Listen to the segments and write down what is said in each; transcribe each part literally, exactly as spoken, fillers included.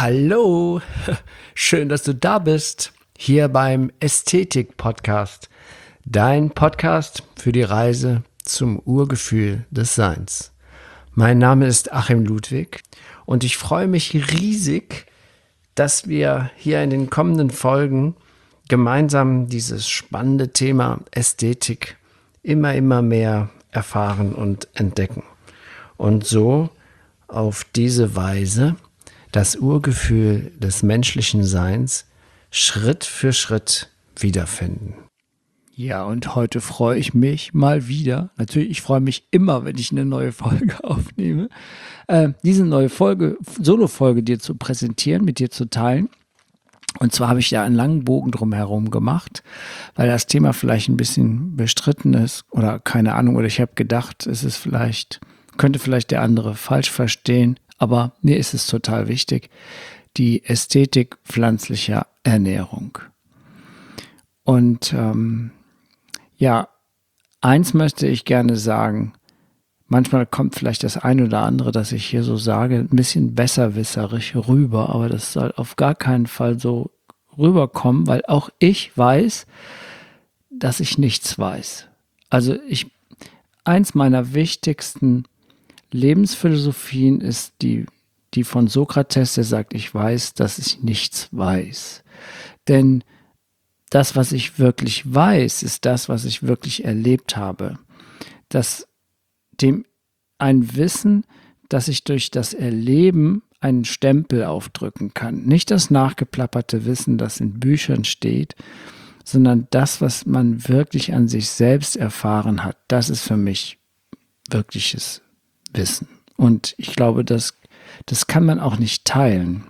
Hallo, schön, dass du da bist, hier beim Ästhetik-Podcast, dein Podcast für die Reise zum Urgefühl des Seins. Mein Name ist Achim Ludwig und ich freue mich riesig, dass wir hier in den kommenden Folgen gemeinsam dieses spannende Thema Ästhetik immer, immer mehr erfahren und entdecken und so auf diese Weise das Urgefühl des menschlichen Seins Schritt für Schritt wiederfinden. Ja, und heute freue ich mich mal wieder. Natürlich, ich freue mich immer, wenn ich eine neue Folge aufnehme. Äh, diese neue Folge, Solo-Folge dir zu präsentieren, mit dir zu teilen. Und zwar habe ich da einen langen Bogen drumherum gemacht, weil das Thema vielleicht ein bisschen bestritten ist oder keine Ahnung. Oder ich habe gedacht, es ist vielleicht, könnte vielleicht der andere falsch verstehen. Aber mir ist es total wichtig, die Ästhetik pflanzlicher Ernährung. Und ähm, ja, eins möchte ich gerne sagen, manchmal kommt vielleicht das ein oder andere, das ich hier so sage, ein bisschen besserwisserisch rüber, aber das soll auf gar keinen Fall so rüberkommen, weil auch ich weiß, dass ich nichts weiß. Also ich, eins meiner wichtigsten Lebensphilosophien ist die, die von Sokrates, der sagt, ich weiß, dass ich nichts weiß. Denn das, was ich wirklich weiß, ist das, was ich wirklich erlebt habe. Das, dem ein Wissen, dass ich durch das Erleben einen Stempel aufdrücken kann. Nicht das nachgeplapperte Wissen, das in Büchern steht, sondern das, was man wirklich an sich selbst erfahren hat. Das ist für mich wirkliches Wissen. Und ich glaube, das, das kann man auch nicht teilen.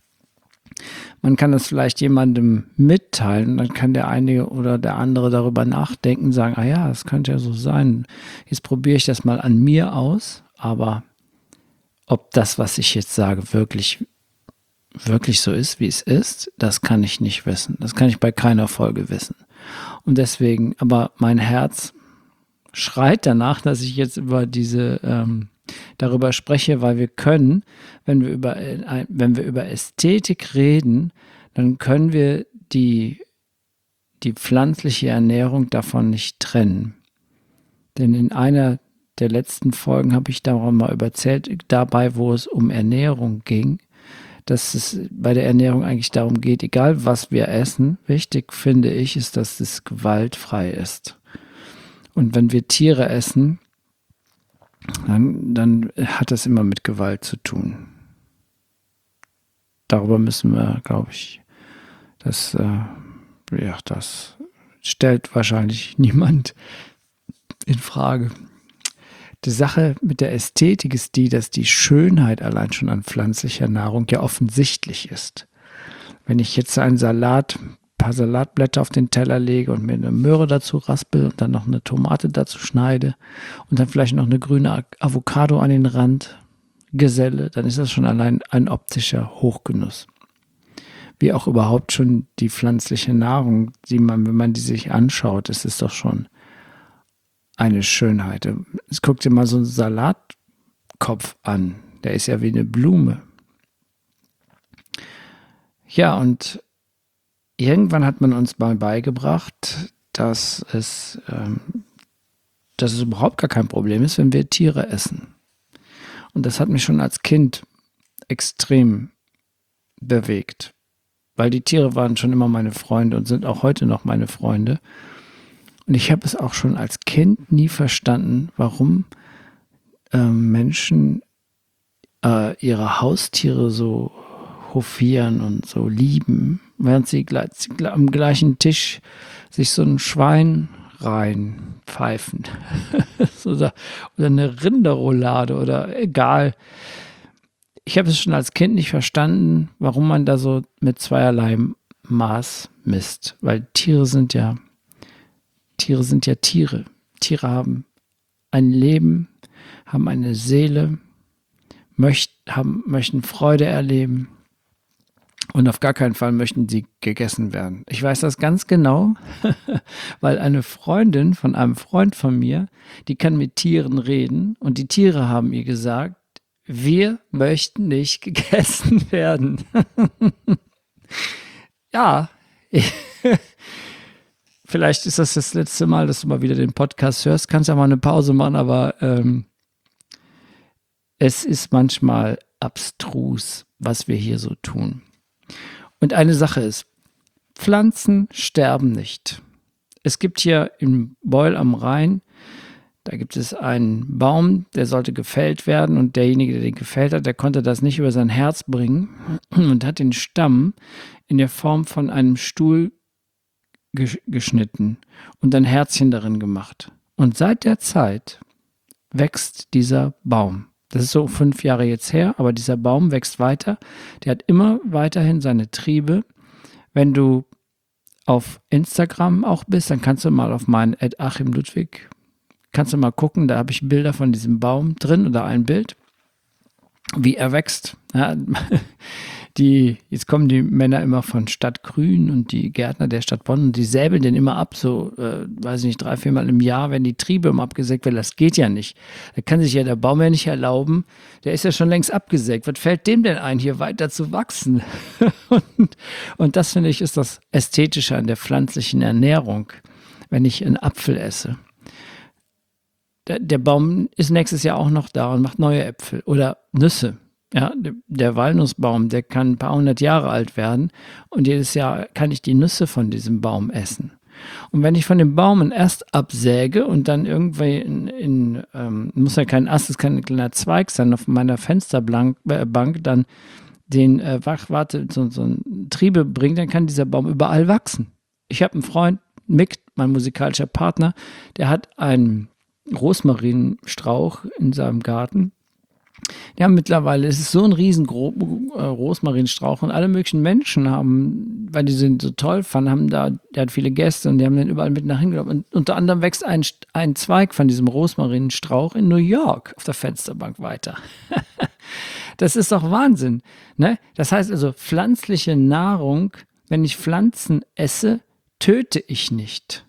Man kann das vielleicht jemandem mitteilen, dann kann der eine oder der andere darüber nachdenken und sagen, ah ja, das könnte ja so sein. Jetzt probiere ich das mal an mir aus, aber ob das, was ich jetzt sage, wirklich, wirklich so ist, wie es ist, das kann ich nicht wissen. Das kann ich bei keiner Folge wissen. Und deswegen, aber mein Herz schreit danach, dass ich jetzt über diese, ähm, darüber spreche, weil wir können, wenn wir über, äh, wenn wir über Ästhetik reden, dann können wir die, die pflanzliche Ernährung davon nicht trennen. Denn in einer der letzten Folgen habe ich darüber mal erzählt, dabei, wo es um Ernährung ging, dass es bei der Ernährung eigentlich darum geht, egal was wir essen, wichtig finde ich, ist, dass es gewaltfrei ist. Und wenn wir Tiere essen, dann, dann hat das immer mit Gewalt zu tun. Darüber müssen wir, glaube ich, das, äh, ja, das stellt wahrscheinlich niemand in Frage. Die Sache mit der Ästhetik ist die, dass die Schönheit allein schon an pflanzlicher Nahrung ja offensichtlich ist. Wenn ich jetzt einen Salat paar Salatblätter auf den Teller lege und mir eine Möhre dazu raspel und dann noch eine Tomate dazu schneide und dann vielleicht noch eine grüne Avocado an den Rand geselle, dann ist das schon allein ein optischer Hochgenuss. Wie auch überhaupt schon die pflanzliche Nahrung, die man, wenn man die sich anschaut, ist es doch schon eine Schönheit. Jetzt guck dir mal so einen Salatkopf an, der ist ja wie eine Blume. Ja, und irgendwann hat man uns mal beigebracht, dass es, ähm, dass es überhaupt gar kein Problem ist, wenn wir Tiere essen. Und das hat mich schon als Kind extrem bewegt, weil die Tiere waren schon immer meine Freunde und sind auch heute noch meine Freunde. Und ich habe es auch schon als Kind nie verstanden, warum ähm, Menschen äh, ihre Haustiere so hofieren und so lieben, während sie gleich, am gleichen Tisch sich so ein Schwein reinpfeifen oder, oder eine Rinderroulade oder egal. Ich habe es schon als Kind nicht verstanden, warum man da so mit zweierlei Maß misst, weil Tiere sind ja Tiere sind ja Tiere. Tiere haben ein Leben, haben eine Seele, möcht, haben, möchten Freude erleben. Und auf gar keinen Fall möchten sie gegessen werden. Ich weiß das ganz genau, weil eine Freundin von einem Freund von mir, die kann mit Tieren reden und die Tiere haben ihr gesagt, wir möchten nicht gegessen werden. Ja, ich, vielleicht ist das das letzte Mal, dass du mal wieder den Podcast hörst. Kannst ja mal eine Pause machen, aber ähm, es ist manchmal abstrus, was wir hier so tun. Und eine Sache ist, Pflanzen sterben nicht. Es gibt hier in Beul am Rhein, da gibt es einen Baum, der sollte gefällt werden und derjenige, der den gefällt hat, der konnte das nicht über sein Herz bringen und hat den Stamm in der Form von einem Stuhl gesch- geschnitten und ein Herzchen darin gemacht. Und seit der Zeit wächst dieser Baum. Das ist so fünf Jahre jetzt her, aber dieser Baum wächst weiter. Der hat immer weiterhin seine Triebe. Wenn du auf Instagram auch bist, dann kannst du mal auf meinen at Achim Ludwig, kannst du mal gucken, da habe ich Bilder von diesem Baum drin oder ein Bild, wie er wächst. Ja, die, jetzt kommen die Männer immer von Stadt Grün und die Gärtner der Stadt Bonn und die säbeln den immer ab, so, äh, weiß ich nicht, drei, viermal im Jahr, wenn die Triebe immer abgesägt werden. Das geht ja nicht. Da kann sich ja der Baum ja nicht erlauben. Der ist ja schon längst abgesägt. Was fällt dem denn ein, hier weiter zu wachsen? und, und das, finde ich, ist das Ästhetische an der pflanzlichen Ernährung, wenn ich einen Apfel esse. Der, der Baum ist nächstes Jahr auch noch da und macht neue Äpfel oder Nüsse. Ja, der Walnussbaum, der kann ein paar hundert Jahre alt werden und jedes Jahr kann ich die Nüsse von diesem Baum essen. Und wenn ich von dem Baum einen Ast absäge und dann irgendwie in, in ähm, muss ja kein Ast, es kann ein kleiner Zweig sein, auf meiner Fensterbank äh, Bank dann den äh, Wachwarte, so, so ein Triebe bringt, dann kann dieser Baum überall wachsen. Ich habe einen Freund, Mick, mein musikalischer Partner, der hat einen Rosmarinstrauch in seinem Garten. Ja, mittlerweile ist es so ein riesen Gro- äh, Rosmarinstrauch und alle möglichen Menschen haben, weil die den so toll fanden, haben da, der hat viele Gäste und die haben den überall mit nach hingenommen. Und unter anderem wächst ein, ein Zweig von diesem Rosmarinstrauch in New York auf der Fensterbank weiter. Das ist doch Wahnsinn, ne? Das heißt also, pflanzliche Nahrung, wenn ich Pflanzen esse, töte ich nicht.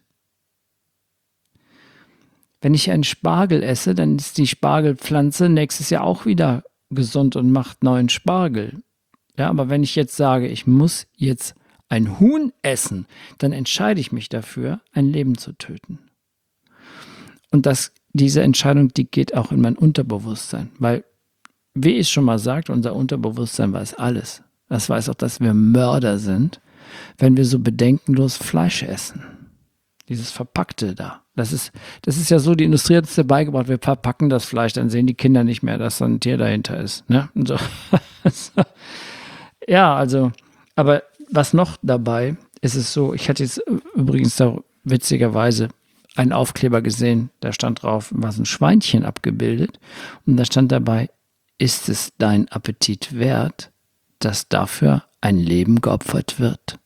Wenn ich einen Spargel esse, dann ist die Spargelpflanze nächstes Jahr auch wieder gesund und macht neuen Spargel. Ja, aber wenn ich jetzt sage, ich muss jetzt ein Huhn essen, dann entscheide ich mich dafür, ein Leben zu töten. Und das, diese Entscheidung, die geht auch in mein Unterbewusstsein. Weil, wie ich schon mal sagte, unser Unterbewusstsein weiß alles. Das weiß auch, dass wir Mörder sind, wenn wir so bedenkenlos Fleisch essen. Dieses Verpackte da. Das ist, das ist ja so, die Industrie hat es dir beigebracht, wir verpacken das Fleisch, dann sehen die Kinder nicht mehr, dass da ein Tier dahinter ist. Ne? Und so. Ja, also, aber was noch dabei ist es so, ich hatte jetzt übrigens da witzigerweise einen Aufkleber gesehen, da stand drauf, war so ein Schweinchen abgebildet und da stand dabei, ist es dein Appetit wert, dass dafür ein Leben geopfert wird?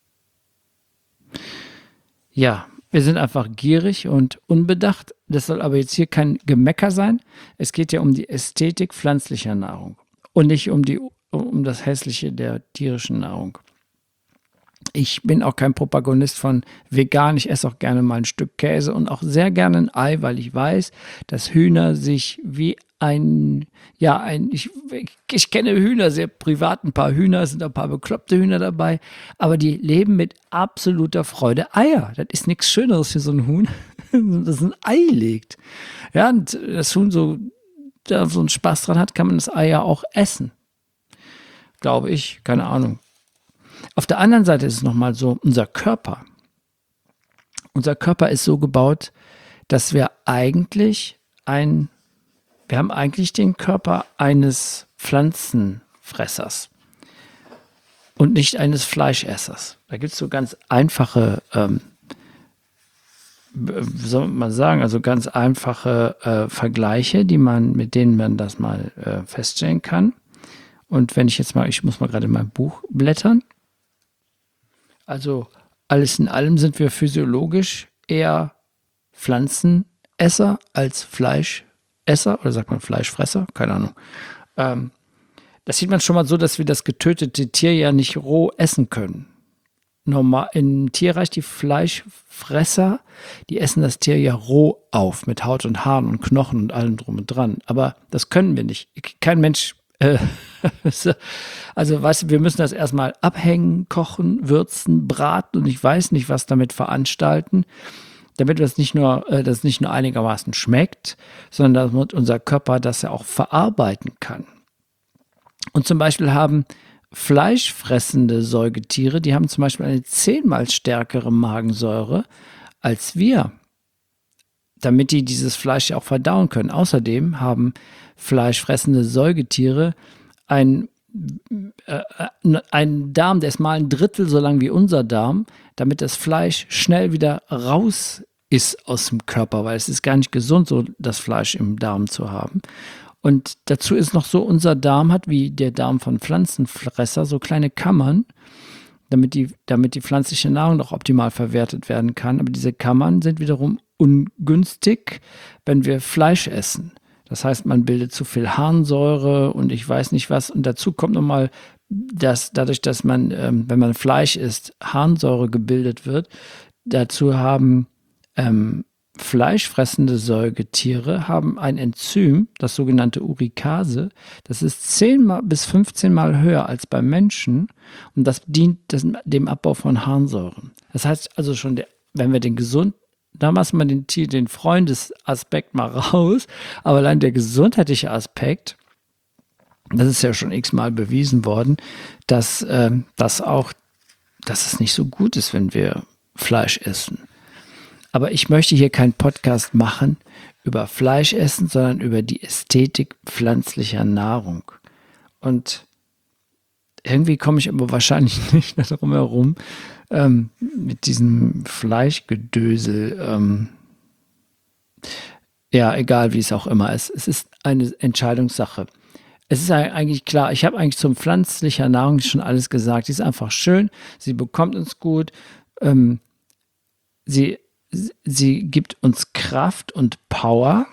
Ja, wir sind einfach gierig und unbedacht. Das soll aber jetzt hier kein Gemecker sein. Es geht ja um die Ästhetik pflanzlicher Nahrung und nicht um, die, um das Hässliche der tierischen Nahrung. Ich bin auch kein Propaganist von vegan. Ich esse auch gerne mal ein Stück Käse und auch sehr gerne ein Ei, weil ich weiß, dass Hühner sich wie ein, ja, ein, ich, ich kenne Hühner sehr privat, ein paar Hühner, es sind ein paar bekloppte Hühner dabei, aber die leben mit absoluter Freude Eier. Das ist nichts Schöneres für so ein Huhn, das ein Ei legt. Ja, und das Huhn so, da so einen Spaß dran hat, kann man das Ei ja auch essen. Glaube ich, keine Ahnung. Auf der anderen Seite ist es nochmal so, unser Körper. Unser Körper ist so gebaut, dass wir eigentlich ein, wir haben eigentlich den Körper eines Pflanzenfressers und nicht eines Fleischessers. Da gibt es so ganz einfache, ähm, wie soll man sagen, also ganz einfache äh, Vergleiche, die man, mit denen man das mal äh, feststellen kann. Und wenn ich jetzt mal, ich muss mal gerade in mein Buch blättern. Also alles in allem sind wir physiologisch eher Pflanzenesser als Fleischesser oder sagt man Fleischfresser? Keine Ahnung. Ähm, das sieht man schon mal so, dass wir das getötete Tier ja nicht roh essen können. normal, im Tierreich die Fleischfresser, die essen das Tier ja roh auf, mit Haut und Haaren und Knochen und allem drum und dran. Aber das können wir nicht. Kein Mensch, äh, also weißt du, wir müssen das erstmal abhängen, kochen, würzen, braten und ich weiß nicht, was damit veranstalten, damit das nicht nur, äh, das nicht nur einigermaßen schmeckt, sondern damit unser Körper das ja auch verarbeiten kann. Und zum Beispiel haben fleischfressende Säugetiere, die haben zum Beispiel eine zehnmal stärkere Magensäure als wir, damit die dieses Fleisch ja auch verdauen können. Außerdem haben fleischfressende Säugetiere einen, äh, einen Darm, der ist mal ein Drittel so lang wie unser Darm, damit das Fleisch schnell wieder raus ist aus dem Körper, weil es ist gar nicht gesund, so das Fleisch im Darm zu haben. Und dazu ist noch so, unser Darm hat wie der Darm von Pflanzenfresser so kleine Kammern, damit die, damit die pflanzliche Nahrung noch optimal verwertet werden kann. Aber diese Kammern sind wiederum ungünstig, wenn wir Fleisch essen. Das heißt, man bildet zu viel Harnsäure und ich weiß nicht was. Und dazu kommt nochmal, dass dadurch, dass man, ähm, wenn man Fleisch isst, Harnsäure gebildet wird, dazu haben ähm, fleischfressende Säugetiere haben ein Enzym, das sogenannte Urikase, das ist zehn bis fünfzehn Mal höher als beim Menschen und das dient das, dem Abbau von Harnsäuren. Das heißt also schon, der, wenn wir den gesund, da lassen wir den, den Freundesaspekt mal raus, aber allein der gesundheitliche Aspekt, das ist ja schon x-mal bewiesen worden, dass, äh, dass auch, dass es nicht so gut ist, wenn wir Fleisch essen. Aber ich möchte hier keinen Podcast machen über Fleischessen, sondern über die Ästhetik pflanzlicher Nahrung. Und irgendwie komme ich aber wahrscheinlich nicht darum herum, ähm, mit diesem Fleischgedösel, ähm, ja, egal wie es auch immer ist. Es ist eine Entscheidungssache. Es ist eigentlich klar, ich habe eigentlich zum pflanzlicher Nahrung schon alles gesagt. Die ist einfach schön, sie bekommt uns gut, ähm, sie Sie gibt uns Kraft und Power.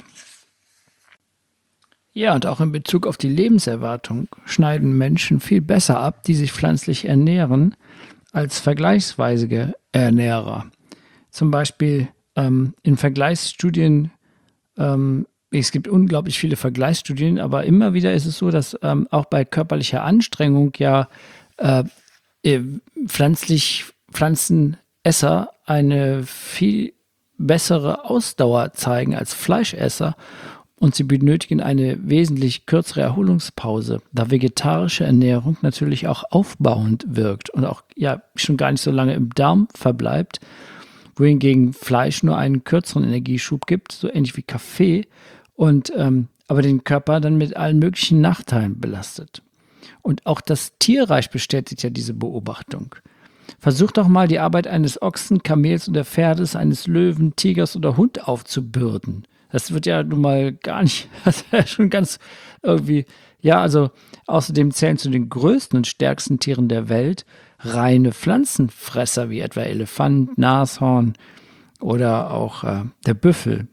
Ja, und auch in Bezug auf die Lebenserwartung schneiden Menschen viel besser ab, die sich pflanzlich ernähren, als vergleichsweise Ernährer. Zum Beispiel ähm, in Vergleichsstudien, ähm, es gibt unglaublich viele Vergleichsstudien, aber immer wieder ist es so, dass ähm, auch bei körperlicher Anstrengung ja äh, pflanzlich, Pflanzenesser eine viel bessere Ausdauer zeigen als Fleischesser und sie benötigen eine wesentlich kürzere Erholungspause, da vegetarische Ernährung natürlich auch aufbauend wirkt und auch ja schon gar nicht so lange im Darm verbleibt, wohingegen Fleisch nur einen kürzeren Energieschub gibt, so ähnlich wie Kaffee, und ähm, aber den Körper dann mit allen möglichen Nachteilen belastet. Und auch das Tierreich bestätigt ja diese Beobachtung. Versuch doch mal, die Arbeit eines Ochsen, Kamels oder Pferdes, eines Löwen, Tigers oder Hund aufzubürden. Das wird ja nun mal gar nicht, das ist ja schon ganz irgendwie, ja, also außerdem zählen zu den größten und stärksten Tieren der Welt reine Pflanzenfresser, wie etwa Elefant, Nashorn oder auch äh, der Büffel.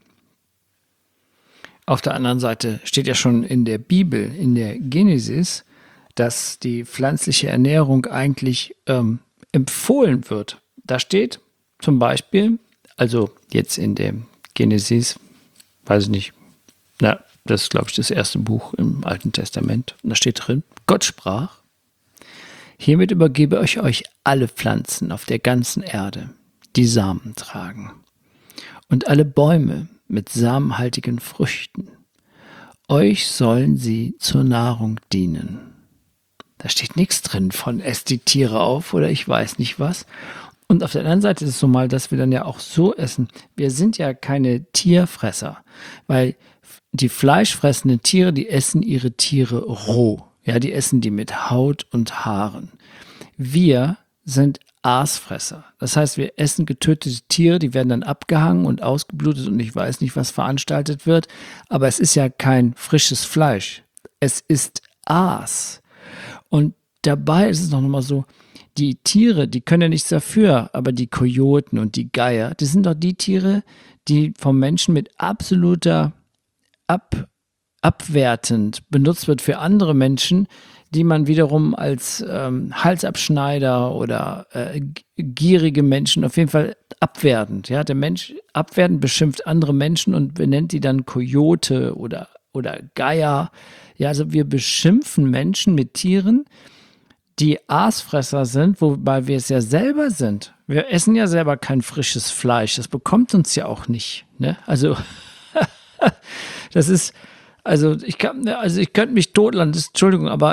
Auf der anderen Seite steht ja schon in der Bibel, in der Genesis, dass die pflanzliche Ernährung eigentlich ähm, empfohlen wird. Da steht zum Beispiel, also jetzt in der Genesis, weiß ich nicht, na, das ist, glaube ich, das erste Buch im Alten Testament. Und da steht drin, Gott sprach, hiermit übergebe ich euch alle Pflanzen auf der ganzen Erde, die Samen tragen, und alle Bäume mit samenhaltigen Früchten. Euch sollen sie zur Nahrung dienen. Da steht nichts drin von esst die Tiere auf oder ich weiß nicht was. Und auf der anderen Seite ist es so mal, dass wir dann ja auch so essen. Wir sind ja keine Tierfresser, weil die fleischfressenden Tiere, die essen ihre Tiere roh. Ja, die essen die mit Haut und Haaren. Wir sind Aasfresser. Das heißt, wir essen getötete Tiere, die werden dann abgehangen und ausgeblutet und ich weiß nicht, was veranstaltet wird. Aber es ist ja kein frisches Fleisch. Es ist Aas. Und dabei ist es noch mal so, die Tiere, die können ja nichts dafür, aber die Kojoten und die Geier, das sind doch die Tiere, die vom Menschen mit absoluter Ab, abwertend benutzt wird für andere Menschen, die man wiederum als ähm, Halsabschneider oder äh, gierige Menschen auf jeden Fall abwertend. Ja? Der Mensch abwertend beschimpft andere Menschen und benennt die dann Kojote oder, oder Geier. Ja, also wir beschimpfen Menschen mit Tieren, die Aasfresser sind, wobei wir es ja selber sind. Wir essen ja selber kein frisches Fleisch. Das bekommt uns ja auch nicht. Ne? Also das ist, also ich kann, also ich könnte mich totlachen, das, Entschuldigung, aber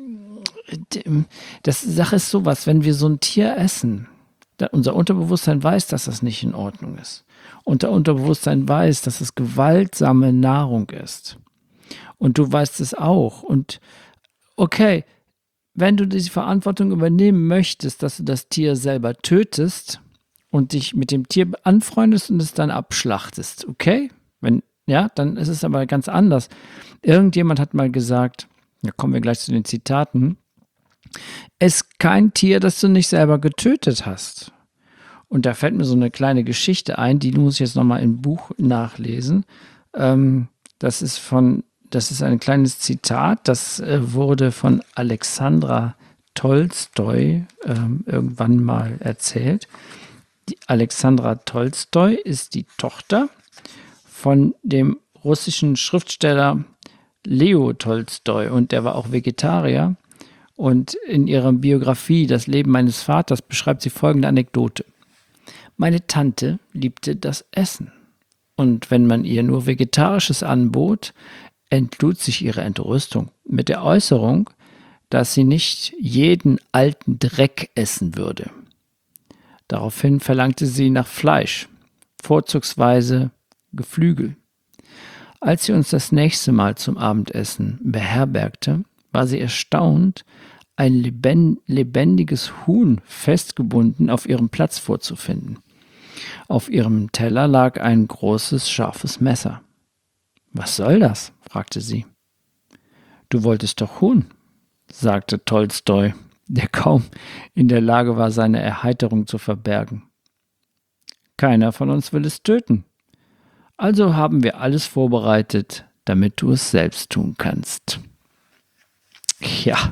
das Sache ist sowas, wenn wir so ein Tier essen, da, unser Unterbewusstsein weiß, dass das nicht in Ordnung ist. Unser Unterbewusstsein weiß, dass es gewaltsame Nahrung ist. Und du weißt es auch. Und okay, wenn du diese Verantwortung übernehmen möchtest, dass du das Tier selber tötest und dich mit dem Tier anfreundest und es dann abschlachtest, okay? Wenn, ja, dann ist es aber ganz anders. Irgendjemand hat mal gesagt, da kommen wir gleich zu den Zitaten, ess kein Tier, das du nicht selber getötet hast. Und da fällt mir so eine kleine Geschichte ein, die muss ich jetzt nochmal im Buch nachlesen. Ähm, das ist von Das ist ein kleines Zitat, das äh, wurde von Alexandra Tolstoi ähm, irgendwann mal erzählt. Die Alexandra Tolstoi ist die Tochter von dem russischen Schriftsteller Leo Tolstoi und der war auch Vegetarier. Und in ihrer Biografie Das Leben meines Vaters beschreibt sie folgende Anekdote. Meine Tante liebte das Essen. Und wenn man ihr nur Vegetarisches anbot, entlud sich ihre Entrüstung mit der Äußerung, dass sie nicht jeden alten Dreck essen würde. Daraufhin verlangte sie nach Fleisch, vorzugsweise Geflügel. Als sie uns das nächste Mal zum Abendessen beherbergte, war sie erstaunt, ein lebendiges Huhn festgebunden auf ihrem Platz vorzufinden. Auf ihrem Teller lag ein großes, scharfes Messer. »Was soll das?« fragte sie. »Du wolltest doch Huhn«, sagte Tolstoi, der kaum in der Lage war, seine Erheiterung zu verbergen. »Keiner von uns will es töten. Also haben wir alles vorbereitet, damit du es selbst tun kannst.« Ja.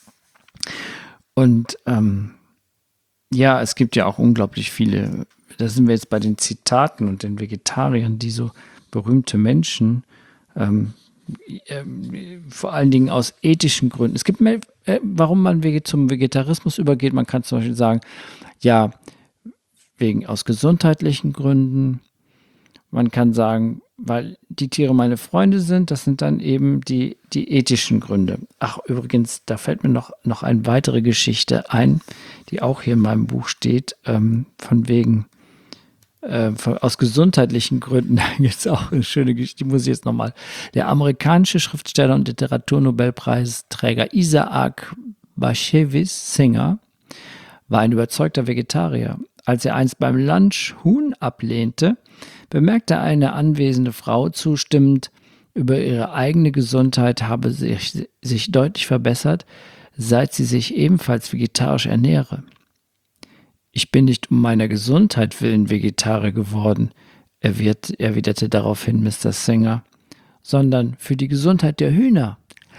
Und ähm, ja, es gibt ja auch unglaublich viele, da sind wir jetzt bei den Zitaten und den Vegetariern, die so berühmte Menschen, ähm, ähm, vor allen Dingen aus ethischen Gründen. Es gibt, mehr, äh, warum man zum Vegetarismus übergeht, man kann zum Beispiel sagen, ja, wegen aus gesundheitlichen Gründen. Man kann sagen, weil die Tiere meine Freunde sind, das sind dann eben die, die ethischen Gründe. Ach, übrigens, da fällt mir noch, noch eine weitere Geschichte ein, die auch hier in meinem Buch steht, ähm, von wegen, äh, von, aus gesundheitlichen Gründen, da gibt es auch eine schöne Geschichte, die muss ich jetzt nochmal. Der amerikanische Schriftsteller und Literaturnobelpreisträger Isaac Bashevis Singer war ein überzeugter Vegetarier. Als er einst beim Lunch Huhn ablehnte, bemerkte eine anwesende Frau zustimmend, über ihre eigene Gesundheit habe sich, sich deutlich verbessert, seit sie sich ebenfalls vegetarisch ernähre. Ich bin nicht um meiner Gesundheit willen Vegetarier geworden, erwiderte daraufhin Mister Singer, sondern für die Gesundheit der Hühner.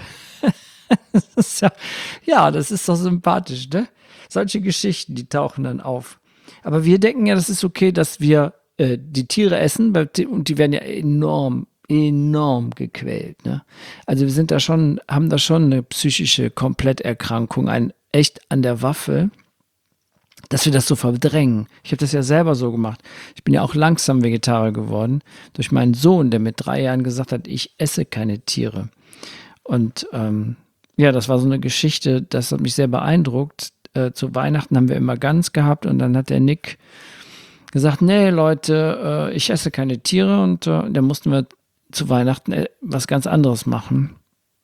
Das ist ja, ja, das ist doch sympathisch, ne? Solche Geschichten, die tauchen dann auf. Aber wir denken ja, das ist okay, dass wir äh, die Tiere essen und die werden ja enorm, enorm gequält. Ne? Also wir sind da schon, haben da schon eine psychische Kompletterkrankung, ein echt an der Waffe, dass wir das so verdrängen. Ich habe das ja selber so gemacht. Ich bin ja auch langsam Vegetarier geworden durch meinen Sohn, der mit drei Jahren gesagt hat, ich esse keine Tiere. Und ähm, ja, das war so eine Geschichte, das hat mich sehr beeindruckt. Äh, zu Weihnachten haben wir immer Gans gehabt und dann hat der Nick gesagt, nee Leute, äh, ich esse keine Tiere und äh, da mussten wir zu Weihnachten äh, was ganz anderes machen.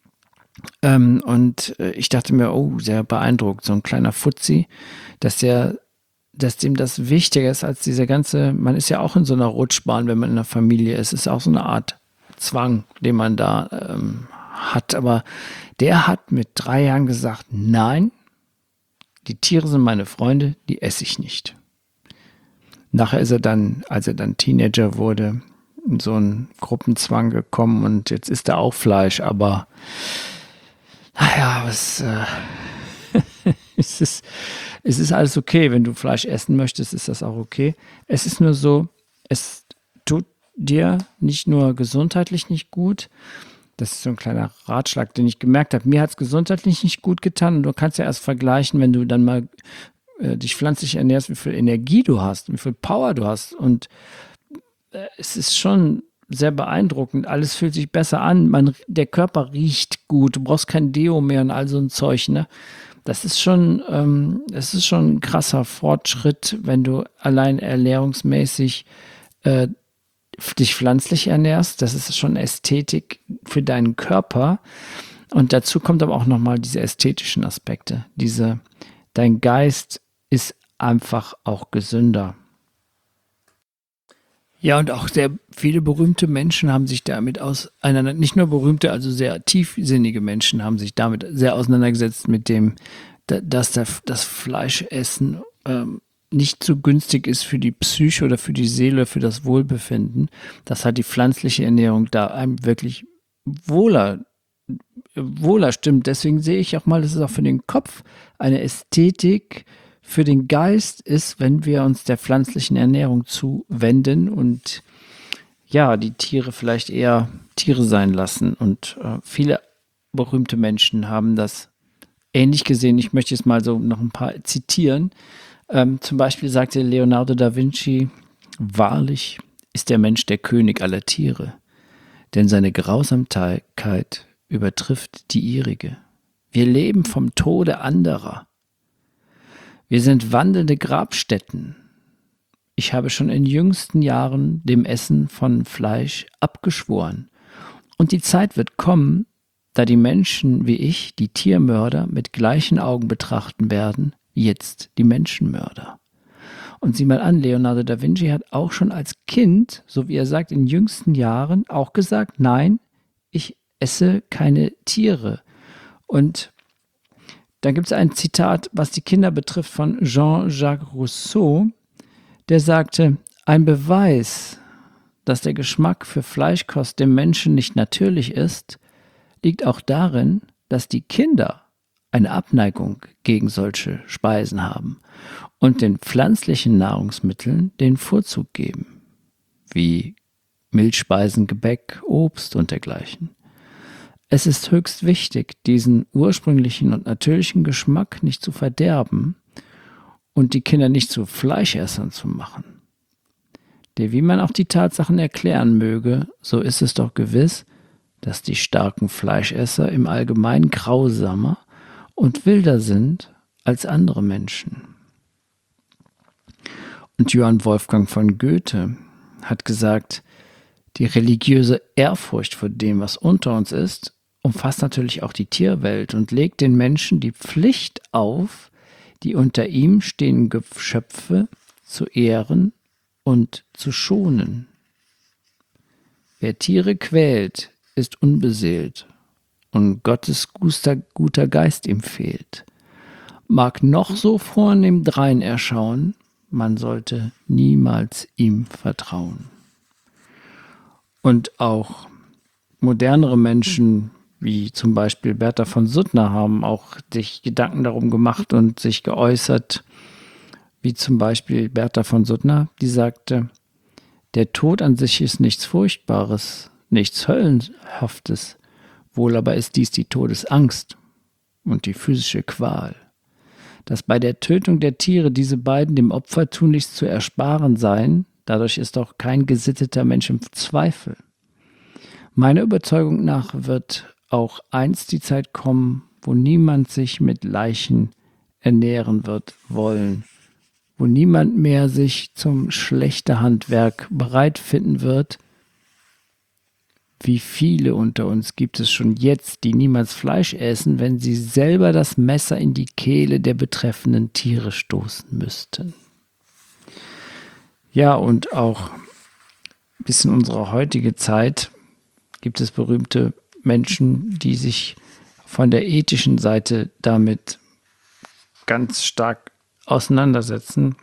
Ähm, und äh, ich dachte mir, oh, sehr beeindruckt, so ein kleiner Fuzzi, dass der, dass dem das wichtiger ist als diese ganze, man ist ja auch in so einer Rutschbahn, wenn man in einer Familie ist, ist auch so eine Art Zwang, den man da ähm, hat, aber der hat mit drei Jahren gesagt, nein, die Tiere sind meine Freunde, die esse ich nicht. Nachher ist er dann, als er dann Teenager wurde, in so einen Gruppenzwang gekommen und jetzt isst er auch Fleisch, aber naja, was, äh, es ist, es ist alles okay. Wenn du Fleisch essen möchtest, ist das auch okay. Es ist nur so, es tut dir nicht nur gesundheitlich nicht gut. Das ist so ein kleiner Ratschlag, den ich gemerkt habe. Mir hat es gesundheitlich nicht gut getan. Und du kannst ja erst vergleichen, wenn du dann mal äh, dich pflanzlich ernährst, wie viel Energie du hast, wie viel Power du hast. Und äh, es ist schon sehr beeindruckend. Alles fühlt sich besser an. Man, der Körper riecht gut. Du brauchst kein Deo mehr und all so ein Zeug, ne? Das ist schon, ähm, das ist schon ein krasser Fortschritt, wenn du allein ernährungsmäßig äh, dich pflanzlich ernährst. Das ist schon Ästhetik für deinen Körper. Und dazu kommt aber auch nochmal diese ästhetischen Aspekte. Diese, dein Geist ist einfach auch gesünder. Ja, und auch sehr viele berühmte Menschen haben sich damit auseinander, nicht nur berühmte, also sehr tiefsinnige Menschen haben sich damit sehr auseinandergesetzt mit dem, dass das Fleischessen ähm, nicht so günstig ist für die Psyche oder für die Seele, für das Wohlbefinden, dass halt die pflanzliche Ernährung da einem wirklich wohler, wohler stimmt. Deswegen sehe ich auch mal, dass es auch für den Kopf eine Ästhetik für den Geist ist, wenn wir uns der pflanzlichen Ernährung zuwenden und ja, die Tiere vielleicht eher Tiere sein lassen. Und äh, viele berühmte Menschen haben das ähnlich gesehen. Ich möchte jetzt mal so noch ein paar zitieren. Ähm, zum Beispiel sagte Leonardo da Vinci: Wahrlich ist der Mensch der König aller Tiere, denn seine Grausamkeit übertrifft die ihrige. Wir leben vom Tode anderer. Wir sind wandelnde Grabstätten. Ich habe schon in jüngsten Jahren dem Essen von Fleisch abgeschworen. Und die Zeit wird kommen, da die Menschen wie ich die Tiermörder mit gleichen Augen betrachten werden, wie jetzt die Menschenmörder. Und sieh mal an, Leonardo da Vinci hat auch schon als Kind, so wie er sagt, in jüngsten Jahren auch gesagt, nein, ich esse keine Tiere. Und dann gibt es ein Zitat, was die Kinder betrifft, von Jean-Jacques Rousseau, der sagte: Ein Beweis, dass der Geschmack für Fleischkost dem Menschen nicht natürlich ist, liegt auch darin, dass die Kinder eine Abneigung gegen solche Speisen haben und den pflanzlichen Nahrungsmitteln den Vorzug geben, wie Milchspeisen, Gebäck, Obst und dergleichen. Es ist höchst wichtig, diesen ursprünglichen und natürlichen Geschmack nicht zu verderben und die Kinder nicht zu Fleischessern zu machen. Denn wie man auch die Tatsachen erklären möge, so ist es doch gewiss, dass die starken Fleischesser im Allgemeinen grausamer und wilder sind als andere Menschen. Und Johann Wolfgang von Goethe hat gesagt, die religiöse Ehrfurcht vor dem, was unter uns ist, umfasst natürlich auch die Tierwelt und legt den Menschen die Pflicht auf, die unter ihm stehenden Geschöpfe zu ehren und zu schonen. Wer Tiere quält, ist unbeseelt und Gottes guter, guter Geist ihm fehlt. Mag noch so vornehm drein erschauen, man sollte niemals ihm vertrauen. Und auch modernere Menschen, wie zum Beispiel Bertha von Suttner, haben auch sich Gedanken darum gemacht und sich geäußert, wie zum Beispiel Bertha von Suttner, die sagte, der Tod an sich ist nichts Furchtbares, nichts Höllenhaftes, wohl aber ist dies die Todesangst und die physische Qual. Dass bei der Tötung der Tiere diese beiden dem Opfer tunlichst zu ersparen seien, dadurch ist auch kein gesitteter Mensch im Zweifel. Meiner Überzeugung nach wird auch einst die Zeit kommen, wo niemand sich mit Leichen ernähren wird wollen, wo niemand mehr sich zum Schlachterhandwerk bereit finden wird. Wie viele unter uns gibt es schon jetzt, die niemals Fleisch essen, wenn sie selber das Messer in die Kehle der betreffenden Tiere stoßen müssten? Ja, und auch bis in unsere heutige Zeit gibt es berühmte Menschen, die sich von der ethischen Seite damit ganz stark auseinandersetzen,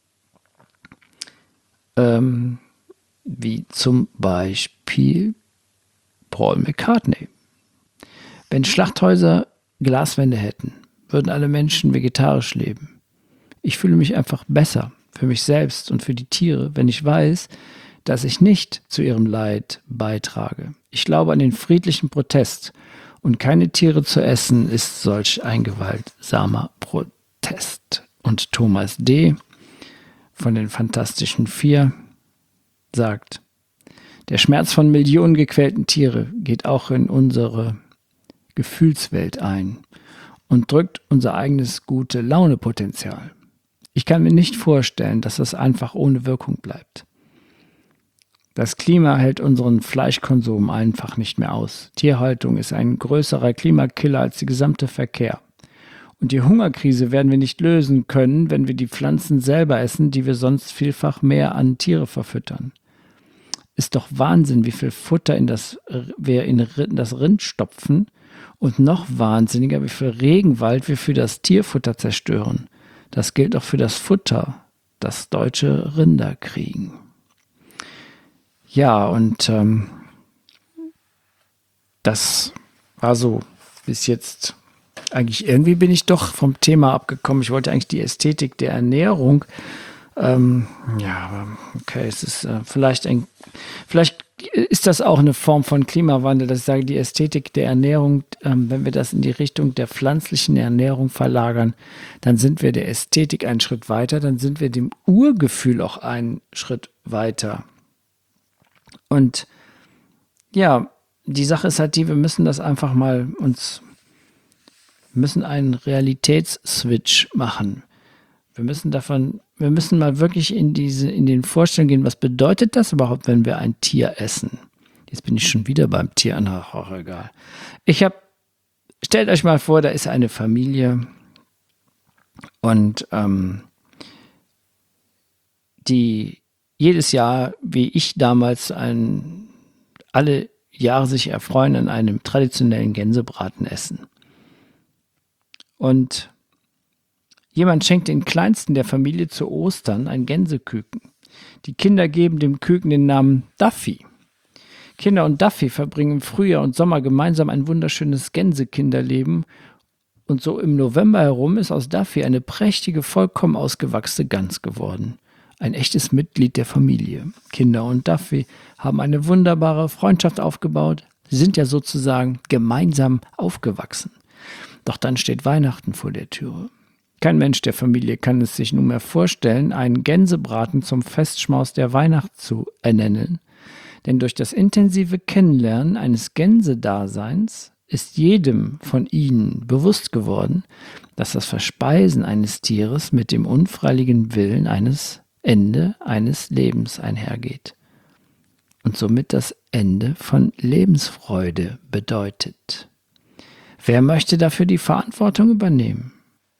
ähm, wie zum Beispiel Paul McCartney. Wenn Schlachthäuser Glaswände hätten, würden alle Menschen vegetarisch leben. Ich fühle mich einfach besser für mich selbst und für die Tiere, wenn ich weiß, dass ich nicht zu ihrem Leid beitrage. Ich glaube an den friedlichen Protest und keine Tiere zu essen ist solch ein gewaltsamer Protest. Und Thomas D. von den Fantastischen Vier sagt, der Schmerz von Millionen gequälten Tiere geht auch in unsere Gefühlswelt ein und drückt unser eigenes gute Launepotenzial. Ich kann mir nicht vorstellen, dass das einfach ohne Wirkung bleibt. Das Klima hält unseren Fleischkonsum einfach nicht mehr aus. Tierhaltung ist ein größerer Klimakiller als der gesamte Verkehr. Und die Hungerkrise werden wir nicht lösen können, wenn wir die Pflanzen selber essen, die wir sonst vielfach mehr an Tiere verfüttern. Ist doch Wahnsinn, wie viel Futter in das, wir in das Rind stopfen und noch wahnsinniger, wie viel Regenwald wir für das Tierfutter zerstören. Das gilt auch für das Futter, das deutsche Rinder kriegen. Ja, und ähm, das war so bis jetzt. Eigentlich irgendwie bin ich doch vom Thema abgekommen. Ich wollte eigentlich die Ästhetik der Ernährung. Ähm, ja, aber okay, es ist äh, vielleicht ein, vielleicht ist das auch eine Form von Klimawandel, dass ich sage, die Ästhetik der Ernährung, ähm, wenn wir das in die Richtung der pflanzlichen Ernährung verlagern, dann sind wir der Ästhetik einen Schritt weiter, dann sind wir dem Urgefühl auch einen Schritt weiter. Und ja, die Sache ist halt die, wir müssen das einfach mal uns, müssen einen Realitätsswitch machen. Wir müssen davon, wir müssen mal wirklich in diese, in den Vorstellungen gehen, was bedeutet das überhaupt, wenn wir ein Tier essen? Jetzt bin ich schon wieder beim Tier, ach, auch egal. Ich habe, stellt euch mal vor, da ist eine Familie und ähm, die jedes Jahr, wie ich damals, ein, alle Jahre sich erfreuen an einem traditionellen Gänsebraten essen. Und jemand schenkt den Kleinsten der Familie zu Ostern ein Gänseküken. Die Kinder geben dem Küken den Namen Duffy. Kinder und Duffy verbringen im Frühjahr und Sommer gemeinsam ein wunderschönes Gänsekinderleben. Und so im November herum ist aus Duffy eine prächtige, vollkommen ausgewachsene Gans geworden. Ein echtes Mitglied der Familie. Kinder und Duffy haben eine wunderbare Freundschaft aufgebaut. Sie sind ja sozusagen gemeinsam aufgewachsen. Doch dann steht Weihnachten vor der Türe. Kein Mensch der Familie kann es sich nunmehr vorstellen, einen Gänsebraten zum Festschmaus der Weihnacht zu ernennen. Denn durch das intensive Kennenlernen eines Gänsedaseins ist jedem von ihnen bewusst geworden, dass das Verspeisen eines Tieres mit dem unfreiwilligen Willen eines Ende eines Lebens einhergeht und somit das Ende von Lebensfreude bedeutet. Wer möchte dafür die Verantwortung übernehmen?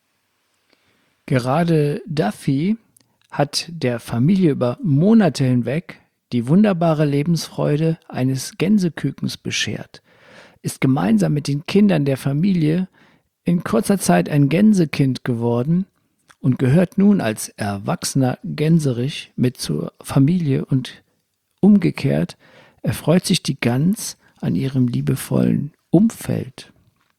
Gerade Duffy hat der Familie über Monate hinweg die wunderbare Lebensfreude eines Gänsekükens beschert, ist gemeinsam mit den Kindern der Familie in kurzer Zeit ein Gänsekind geworden und gehört nun als erwachsener Gänserich mit zur Familie und umgekehrt erfreut sich die Gans an ihrem liebevollen Umfeld.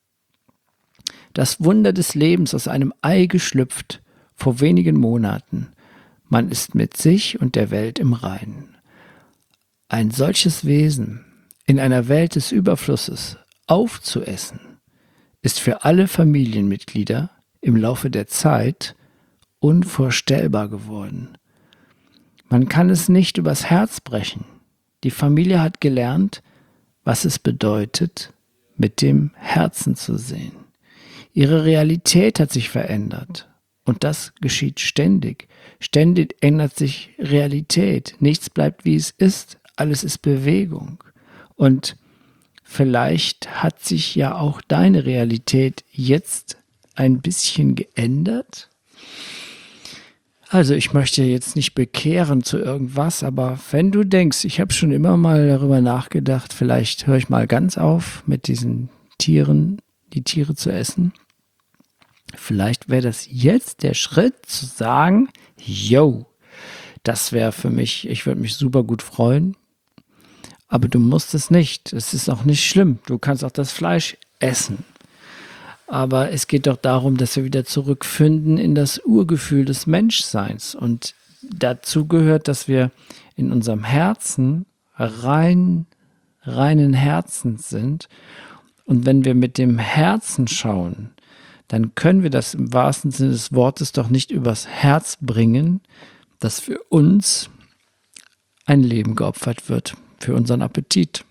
Das Wunder des Lebens aus einem Ei geschlüpft vor wenigen Monaten. Man ist mit sich und der Welt im Reinen. Ein solches Wesen in einer Welt des Überflusses aufzuessen, ist für alle Familienmitglieder im Laufe der Zeit unvorstellbar geworden. Man kann es nicht übers Herz brechen. Die Familie hat gelernt, was es bedeutet, mit dem Herzen zu sehen. Ihre Realität hat sich verändert und das geschieht ständig. Ständig ändert sich Realität. Nichts bleibt, wie es ist. Alles ist Bewegung. Und vielleicht hat sich ja auch deine Realität jetzt ein bisschen geändert. Also ich möchte jetzt nicht bekehren zu irgendwas, aber wenn du denkst, ich habe schon immer mal darüber nachgedacht, vielleicht höre ich mal ganz auf mit diesen Tieren, die Tiere zu essen. Vielleicht wäre das jetzt der Schritt zu sagen, yo, das wäre für mich, ich würde mich super gut freuen, aber du musst es nicht. Es ist auch nicht schlimm. Du kannst auch das Fleisch essen. Aber es geht doch darum, dass wir wieder zurückfinden in das Urgefühl des Menschseins. Und dazu gehört, dass wir in unserem Herzen rein, reinen Herzens sind. Und wenn wir mit dem Herzen schauen, dann können wir das im wahrsten Sinne des Wortes doch nicht übers Herz bringen, dass für uns ein Leben geopfert wird, für unseren Appetit.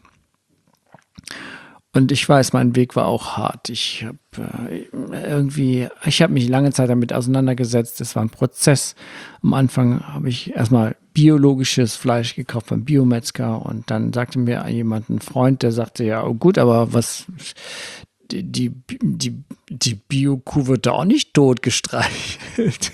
Und ich weiß, mein Weg war auch hart. Ich habe äh, irgendwie, ich habe mich lange Zeit damit auseinandergesetzt. Es war ein Prozess. Am Anfang habe ich erstmal biologisches Fleisch gekauft beim Biometzger und dann sagte mir jemand, ein Freund, der sagte, ja, oh gut, aber was, die, die, die, die Bio-Kuh wird da auch nicht tot gestreichelt.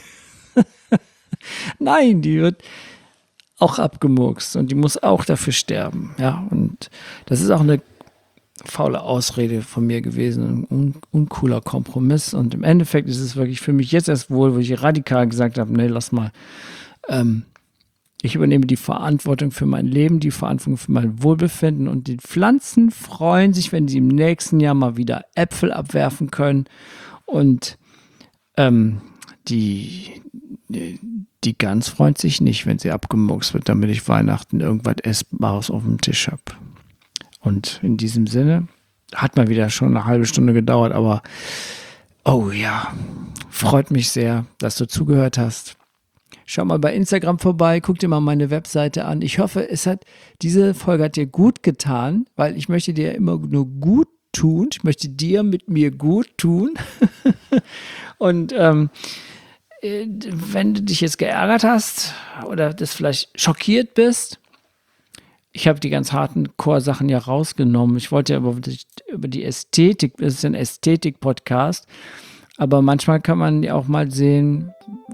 Nein, die wird auch abgemurkst und die muss auch dafür sterben. Ja, und das ist auch eine faule Ausrede von mir gewesen, ein un uncooler Kompromiss. Und im Endeffekt ist es wirklich für mich jetzt erst wohl, wo ich radikal gesagt habe, nee, lass mal. Ähm, ich übernehme die Verantwortung für mein Leben, die Verantwortung für mein Wohlbefinden und die Pflanzen freuen sich, wenn sie im nächsten Jahr mal wieder Äpfel abwerfen können und ähm, die, die, die Gans freut sich nicht, wenn sie abgemurkst wird, damit ich Weihnachten irgendwas Essbares auf dem Tisch habe. Und in diesem Sinne hat mal wieder schon eine halbe Stunde gedauert, aber oh ja, freut mich sehr, dass du zugehört hast. Schau mal bei Instagram vorbei, guck dir mal meine Webseite an. Ich hoffe, es hat, diese Folge hat dir gut getan, weil ich möchte dir immer nur gut tun. Ich möchte dir mit mir gut tun. Und ähm, wenn du dich jetzt geärgert hast oder das vielleicht schockiert bist, ich habe die ganz harten Core-Sachen ja rausgenommen. Ich wollte ja über die, über die Ästhetik, das ist ein Ästhetik-Podcast, aber manchmal kann man ja auch mal sehen,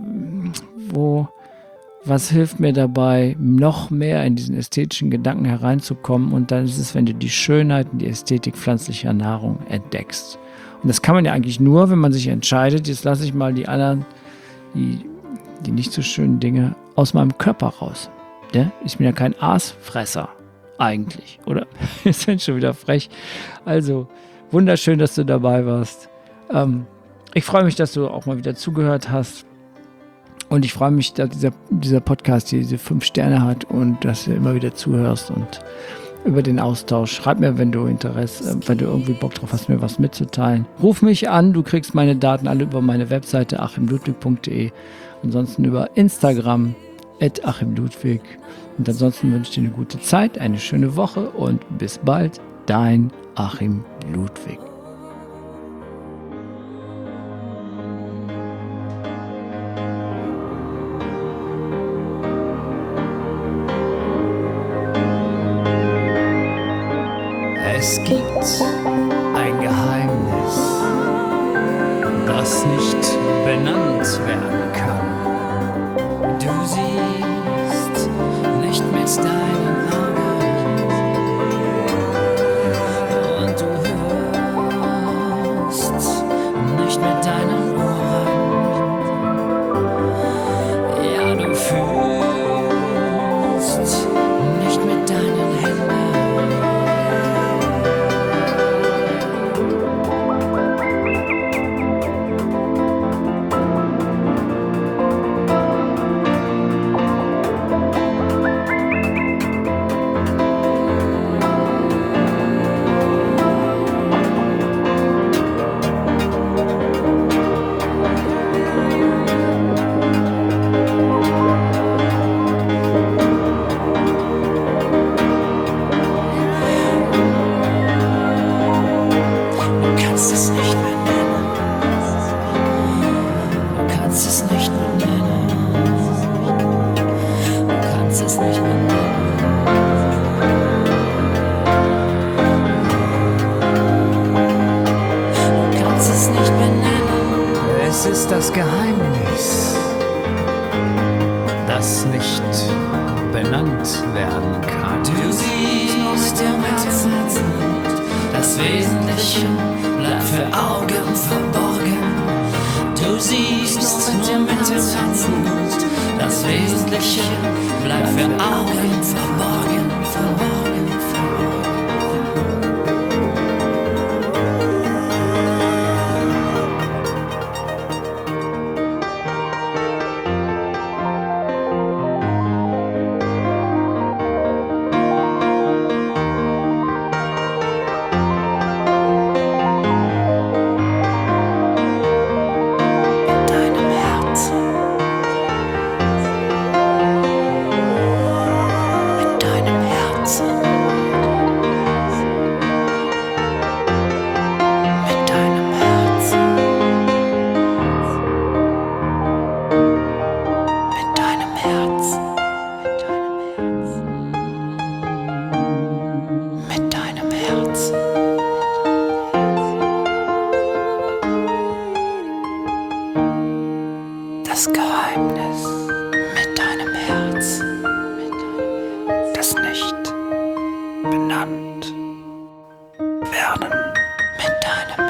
wo, was hilft mir dabei, noch mehr in diesen ästhetischen Gedanken hereinzukommen. Und dann ist es, wenn du die Schönheit und die Ästhetik pflanzlicher Nahrung entdeckst. Und das kann man ja eigentlich nur, wenn man sich entscheidet, jetzt lasse ich mal die anderen, die, die nicht so schönen Dinge aus meinem Körper raus. Ja, ich bin ja kein Aasfresser, eigentlich, oder? Jetzt bin ich schon wieder frech. Also, wunderschön, dass du dabei warst. Ähm, ich freue mich, dass du auch mal wieder zugehört hast. Und ich freue mich, dass dieser, dieser Podcast hier diese fünf Sterne hat und dass du immer wieder zuhörst und über den Austausch. Schreib mir, wenn du Interesse, wenn du irgendwie Bock drauf hast, mir was mitzuteilen. Ruf mich an, du kriegst meine Daten alle über meine Webseite achim ludwig punkt de. Ansonsten über Instagram at achim ludwig. Und ansonsten wünsche ich dir eine gute Zeit, eine schöne Woche und bis bald, dein Achim Ludwig. Es gibt ein Geheimnis, das nicht benannt werden kann. Du siehst nicht mit deinen Augen und du hörst nicht mit deinen Ohren. Ja, du fühlst nicht mit deinen Händen. Es ist das Geheimnis, das nicht benannt werden kann. Du siehst im Herzen, das Wesentliche bleibt für Augen verborgen. Du siehst nur mit dem Herzen, das Wesentliche bleibt für Augen verborgen, verborgen, verborgen. Das Geheimnis mit deinem Herz, das nicht benannt werden mit deinem